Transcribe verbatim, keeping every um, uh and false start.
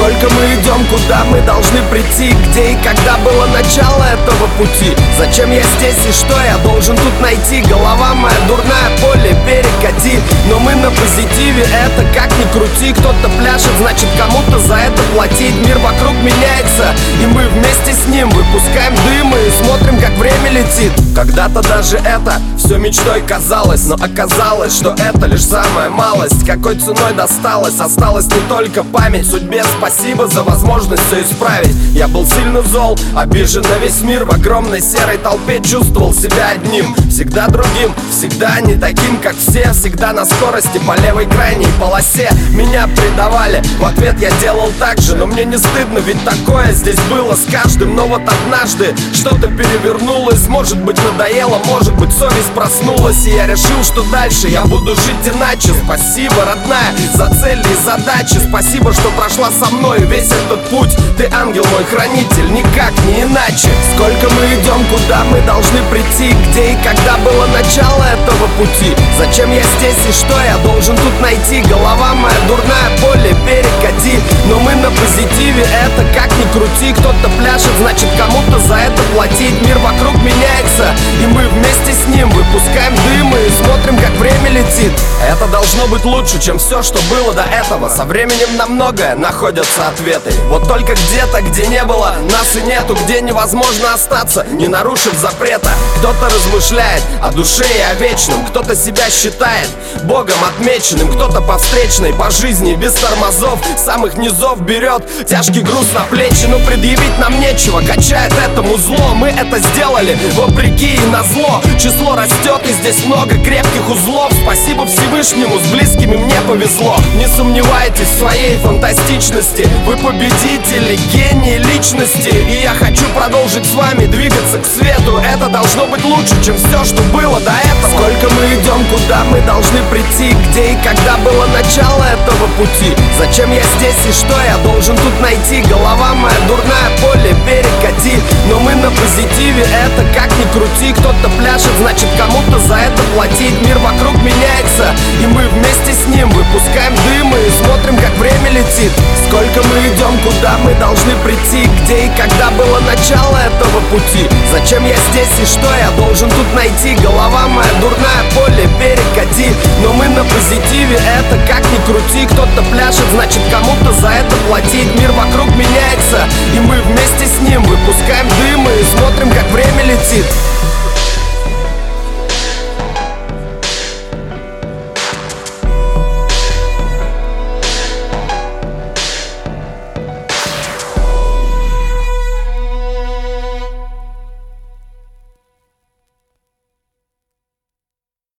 Сколько мы идем, куда мы должны прийти, где и когда было начало этого пути. Зачем я здесь и что я должен тут найти? Голова моя дурная, поле перекати. Но мы на позитиве, это как ни крути. Кто-то пляшет, значит кому-то за это платить. Мир вокруг меняется, и мы вместе с ним выпускаем дым и смотрим, как время летит. Когда-то даже это все мечтой казалось, но оказалось, что это лишь самая малость. Какой ценой досталось? Осталась не только память. Судьбе спасибо за возможность все исправить. Я был сильно зол, обижен на весь мир. В огромной серой толпе чувствовал себя одним. Всегда другим, всегда не таким, как все. Всегда на скорости по левой крайней полосе. Меня предавали, в ответ я делал так же. Но мне не стыдно, ведь такое здесь было с каждым. Но вот однажды что-то перевернулось. Может быть надоело, может быть совесть проснулась. И я решил, что дальше я буду жить иначе. Спасибо, родная, за цели и задачи. Спасибо, что прошла со мной весь этот путь. Ты ангел мой хранитель, никак не иначе. Сколько мы идем, куда мы должны прийти, где и когда было начало этого пути. Зачем я здесь и что я должен тут найти? Голова моя дурная, поле перекати. Но мы на позитиве, это как ни крути. Кто-то пляшет, значит кому-то за это платить. Мир вокруг меняется, и мы вместе с ним выпускаем дым и смотрим, как время летит. Это должно быть лучше, чем все, что было до этого. Со временем на многое находятся ответы. Вот только где-то, где не было, нас и нету. Где невозможно остаться, не нарушив запрета. Кто-то размышляет о душе и о вечном. Кто-то себя считает Богом отмеченным. Кто-то по встречной, по жизни, без тормозов, самых низов берет тяжкий груз на плечи. Но предъявить нам нечего, качает этому зло. Мы это сделали вопреки и назло. Число растет, и здесь много крепких узлов. Спасибо Всевышнему, с близкими мне повезло. Не сомневайтесь в своей фантастичности. Вы победители, гении личности. И я хочу продолжить с вами двигаться к свету. Это должно быть лучше, чем все, что было до этого. Сколько мы идем, куда мы должны прийти, где и когда было начало этого пути. Зачем я здесь и что я должен тут найти? Голова моя дурная, поле перекати. Но мы на позитиве, это как ни крути. Кто-то пляшет, значит кому-то за это платить. Мир вокруг меняется, и мы вместе с ним выпускаем дым и смотрим, как время летит. Сколько мы идем, куда мы должны прийти, где и когда было начало этого пути. Зачем я здесь и что я должен тут найти? Голова моя дурная, поле перекати. Но мы на позитиве, это как ни крути. Кто-то пляшет, значит кому-то